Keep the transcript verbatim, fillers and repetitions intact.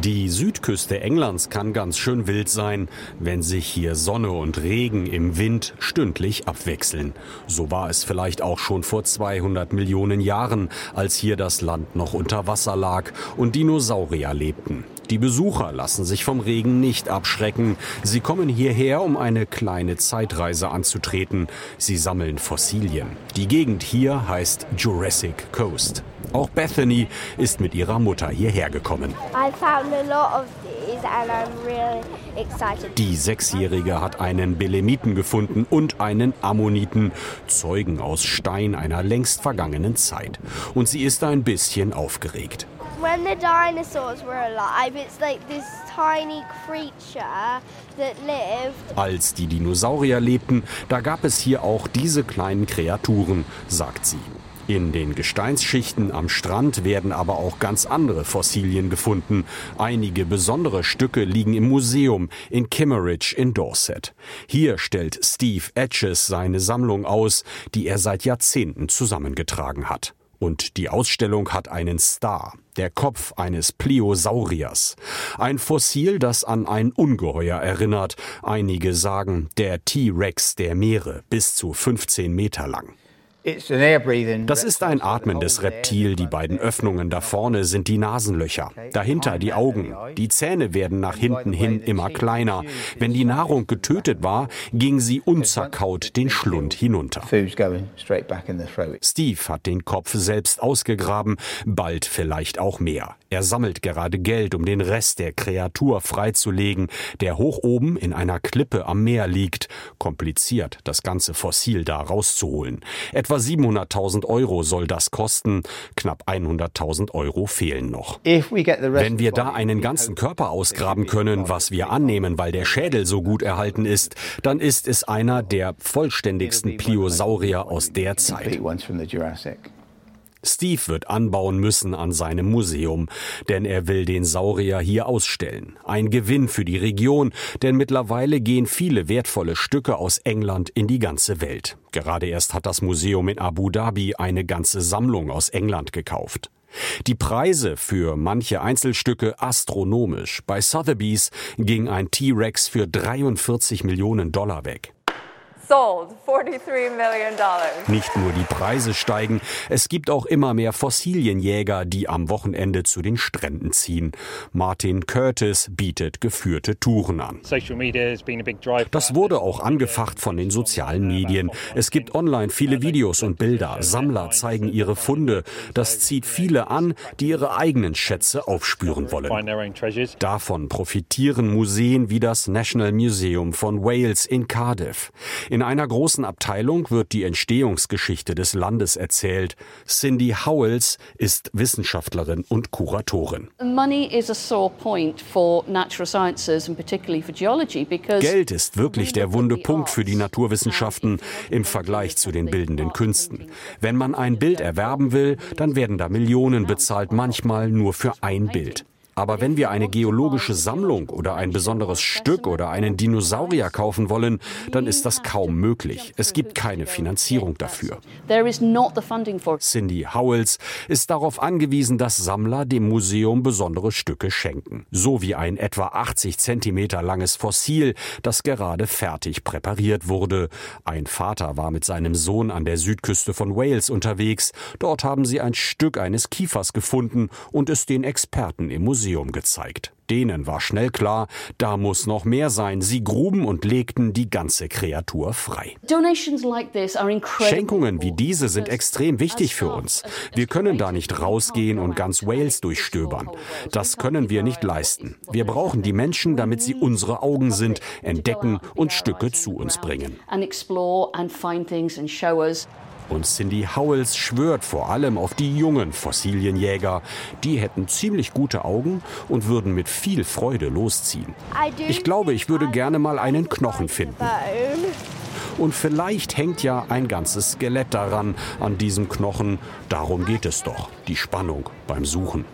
Die Südküste Englands kann ganz schön wild sein, wenn sich hier Sonne und Regen im Wind stündlich abwechseln. So war es vielleicht auch schon vor zweihundert Millionen Jahren, als hier das Land noch unter Wasser lag und Dinosaurier lebten. Die Besucher lassen sich vom Regen nicht abschrecken. Sie kommen hierher, um eine kleine Zeitreise anzutreten. Sie sammeln Fossilien. Die Gegend hier heißt Jurassic Coast. Auch Bethany ist mit ihrer Mutter hierher gekommen. I found a lot of these and I'm really excited. Die Sechsjährige hat einen Belemniten gefunden und einen Ammoniten, Zeugen aus Stein einer längst vergangenen Zeit. Und sie ist ein bisschen aufgeregt. When the dinosaurs were alive, it's like this tiny creature that lived. Als die Dinosaurier lebten, da gab es hier auch diese kleinen Kreaturen, sagt sie. In den Gesteinsschichten am Strand werden aber auch ganz andere Fossilien gefunden. Einige besondere Stücke liegen im Museum in Kimmeridge in Dorset. Hier stellt Steve Etches seine Sammlung aus, die er seit Jahrzehnten zusammengetragen hat. Und die Ausstellung hat einen Star, der Kopf eines Pliosauriers. Ein Fossil, das an ein Ungeheuer erinnert. Einige sagen, der T-Rex der Meere, bis zu fünfzehn Meter lang. Das ist ein atmendes Reptil. Die beiden Öffnungen da vorne sind die Nasenlöcher. Dahinter die Augen. Die Zähne werden nach hinten hin immer kleiner. Wenn die Nahrung getötet war, ging sie unzerkaut den Schlund hinunter. Steve hat den Kopf selbst ausgegraben, bald vielleicht auch mehr. Er sammelt gerade Geld, um den Rest der Kreatur freizulegen, der hoch oben in einer Klippe am Meer liegt. Kompliziert, das ganze Fossil da rauszuholen. Etwa siebenhunderttausend Euro soll das kosten. Knapp hunderttausend Euro fehlen noch. Wenn wir da einen ganzen Körper ausgraben können, was wir annehmen, weil der Schädel so gut erhalten ist, dann ist es einer der vollständigsten Pliosaurier aus der Zeit. Steve wird anbauen müssen an seinem Museum, denn er will den Saurier hier ausstellen. Ein Gewinn für die Region, denn mittlerweile gehen viele wertvolle Stücke aus England in die ganze Welt. Gerade erst hat das Museum in Abu Dhabi eine ganze Sammlung aus England gekauft. Die Preise für manche Einzelstücke astronomisch. Bei Sotheby's ging ein T-Rex für dreiundvierzig Millionen Dollar weg. Sold, forty-three million dollars. Nicht nur die Preise steigen, es gibt auch immer mehr Fossilienjäger, die am Wochenende zu den Stränden ziehen. Martin Curtis bietet geführte Touren an. Das wurde auch angefacht von den sozialen Medien. Es gibt online viele Videos und Bilder. Sammler zeigen ihre Funde. Das zieht viele an, die ihre eigenen Schätze aufspüren wollen. Davon profitieren Museen wie das National Museum von Wales in Cardiff. In einer großen Abteilung wird die Entstehungsgeschichte des Landes erzählt. Cindy Howells ist Wissenschaftlerin und Kuratorin. Geld ist wirklich der wunde Punkt für die Naturwissenschaften im Vergleich zu den bildenden Künsten. Wenn man ein Bild erwerben will, dann werden da Millionen bezahlt, manchmal nur für ein Bild. Aber wenn wir eine geologische Sammlung oder ein besonderes Stück oder einen Dinosaurier kaufen wollen, dann ist das kaum möglich. Es gibt keine Finanzierung dafür. Cindy Howells ist darauf angewiesen, dass Sammler dem Museum besondere Stücke schenken. So wie ein etwa achtzig Zentimeter langes Fossil, das gerade fertig präpariert wurde. Ein Vater war mit seinem Sohn an der Südküste von Wales unterwegs. Dort haben sie ein Stück eines Kiefers gefunden und es den Experten im Museum gezeigt. Denen war schnell klar, da muss noch mehr sein. Sie gruben und legten die ganze Kreatur frei. Schenkungen wie diese sind extrem wichtig für uns. Wir können da nicht rausgehen und ganz Wales durchstöbern. Das können wir nicht leisten. Wir brauchen die Menschen, damit sie unsere Augen sind, entdecken und Stücke zu uns bringen. Und Cindy Howells schwört vor allem auf die jungen Fossilienjäger. Die hätten ziemlich gute Augen und würden mit viel Freude losziehen. Ich glaube, ich würde gerne mal einen Knochen finden. Und vielleicht hängt ja ein ganzes Skelett daran, an diesem Knochen. Darum geht es doch, die Spannung beim Suchen.